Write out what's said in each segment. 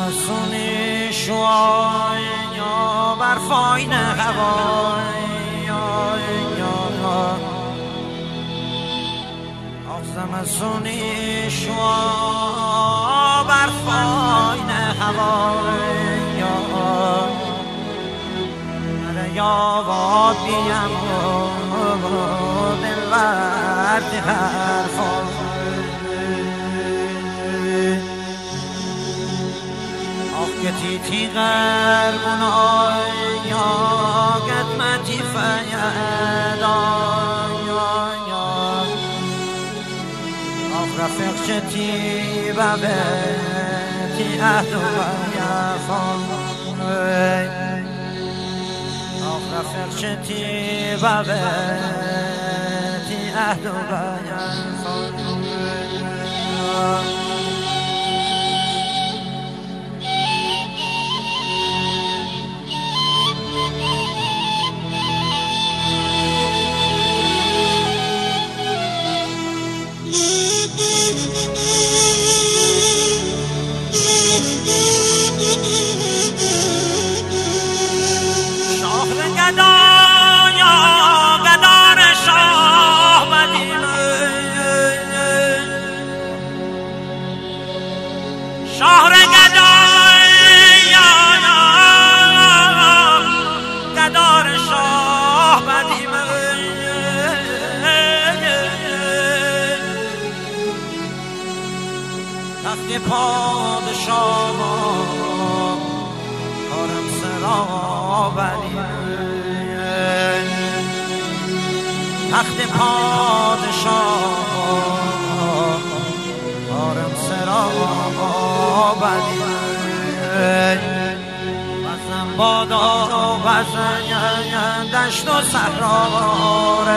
زمستونی شوای یا برفاین هوای زمستونی شوا برفاین هوای یا باد بیم دل ورد حرفای که تیتی غربونای یا قدمتی فیدا رفیق شتی ببتی اهل و یفان رفیق شتی ببتی اهل و یفان شهر گدار شاه بدیم تخت پادشاه کارم سرا بدیم تخت پادشاه کارم سرا بدیم وزن بادا وزن دشت و صحرا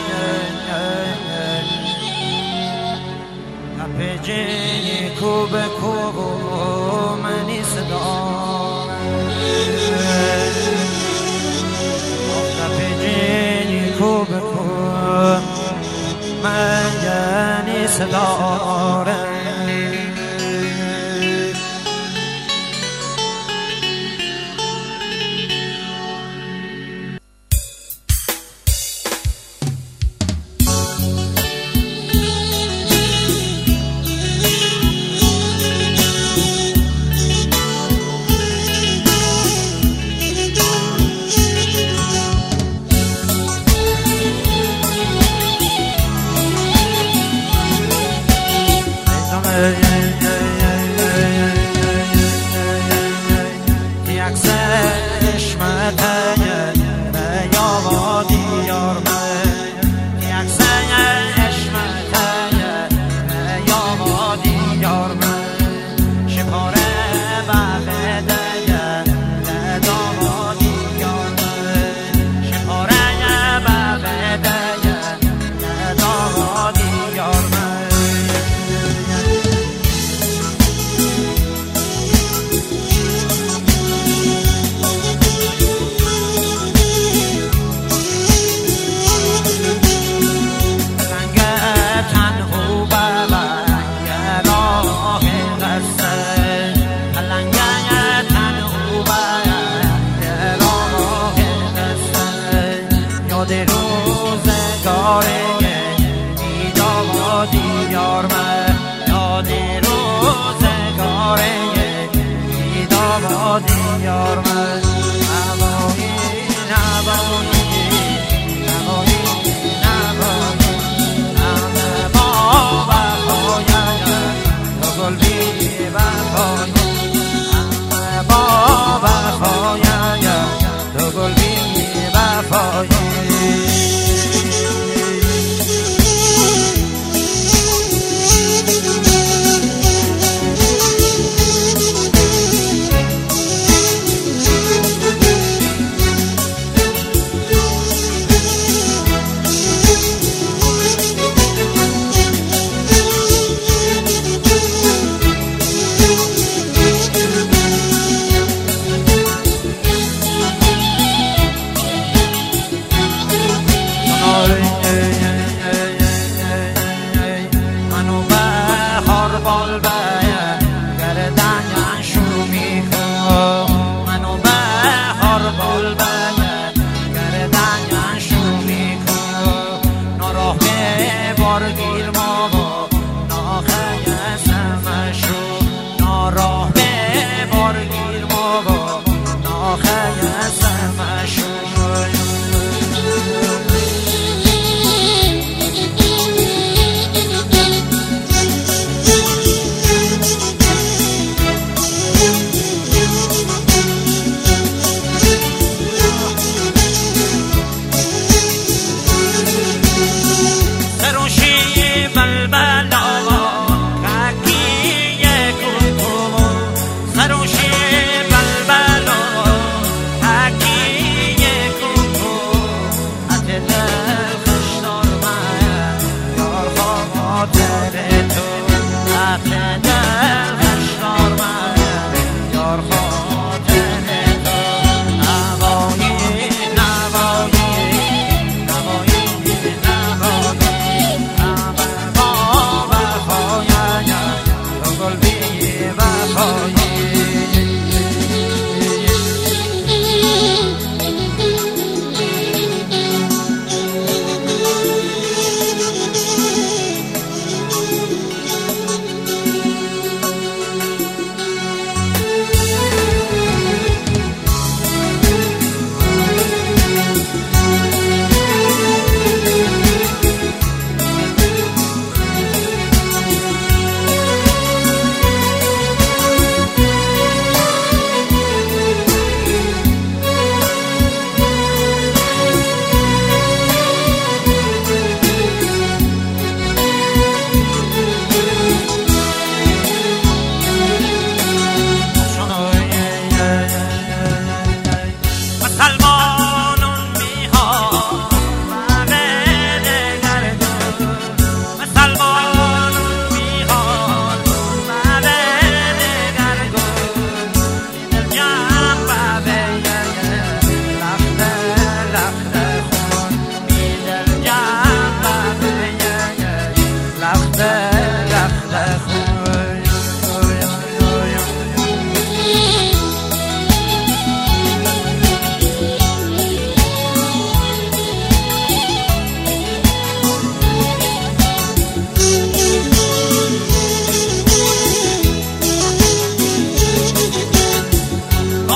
تپجی کوب کوب منی صدا تپجی کوب کوب منی صدا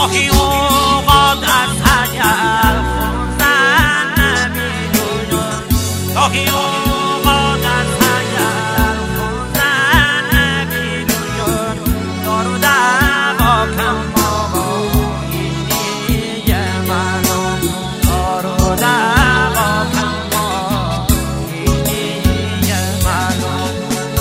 گاهی اوقات از حجر خوندن نمیدونم، گاهی اوقات از حجر خوندن نمیدونم، دار و دوا کم بابا هیچ دیگه مردم، دار و دوا کم بابا هیچ دیگه مردم.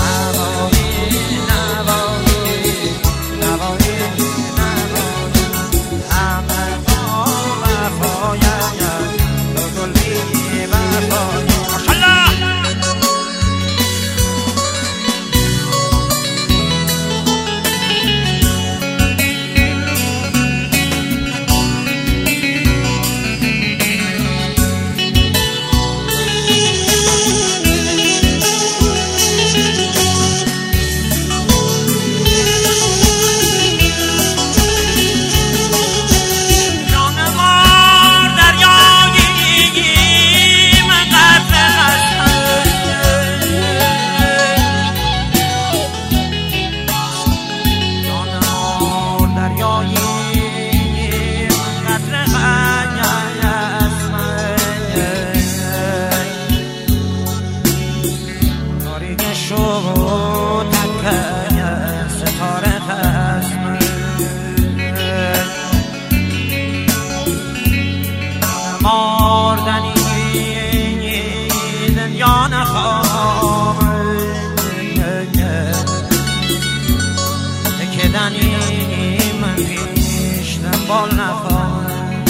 من پیش دنبال نخواهم،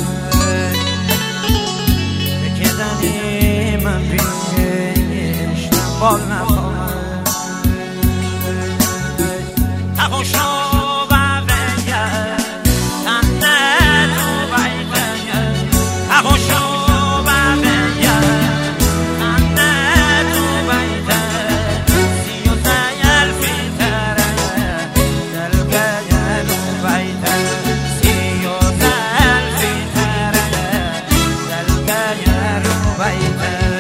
بکدنی من پیش دنبال نخواهم. تخوشو و بگر تنه تو بیتگر، تخوشو و بگر تنه تو بیتر، سی و زیل فیتره دلگر بیتر، سی و زیل فیتره دلگر بیتر.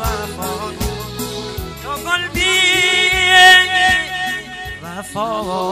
Oh